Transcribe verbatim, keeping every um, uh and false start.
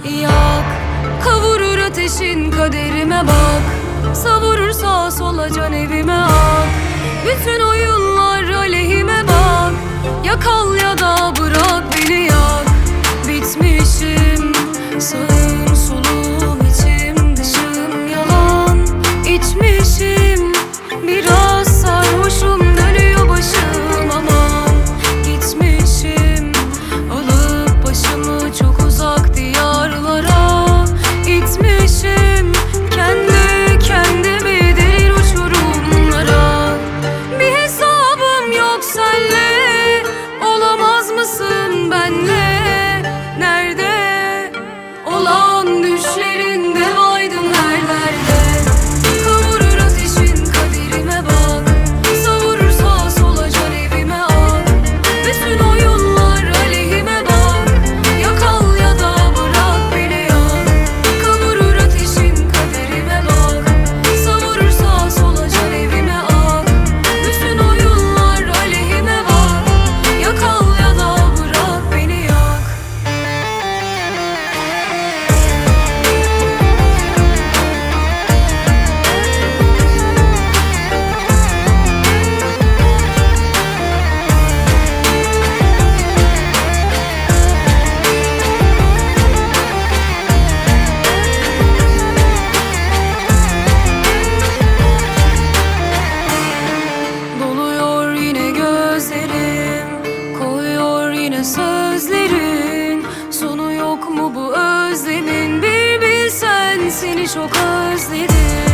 yak. Kavurur ateşin kaderime bak, savurur sağa sola can evime ak. Bütün oyunlar aleyhime bak, ya kal ya da bırak beni yak. Bitmişim sağım solum içim dışım yalan. İçmişim biraz sarhoşum dönüyor başım aman. Gitmişim alıp başımı çok uzak diyarlara. İtmişim kendi kendimi derin uçurumlara. Bir hesabım yok senle, olamaz mısın benle? Nerede olan düşlerinde vaydın her derde. Kavurur ateşin kaderime bak, savurur sağa sola can evime ak. Bütün oyunlar aleyhime bak, ya kal ya da bırak beni yak. Kavurur ateşin kaderime bak, savurur sağa sola can evime ak. Bütün oyunlar aleyhime bak, ya kal ya da bırak beni yak. Doluyor yine gözlerim, koyuyor yine sözlerin. Sonu yok mu bu özlemin? Bir bilsen seni çok özledim.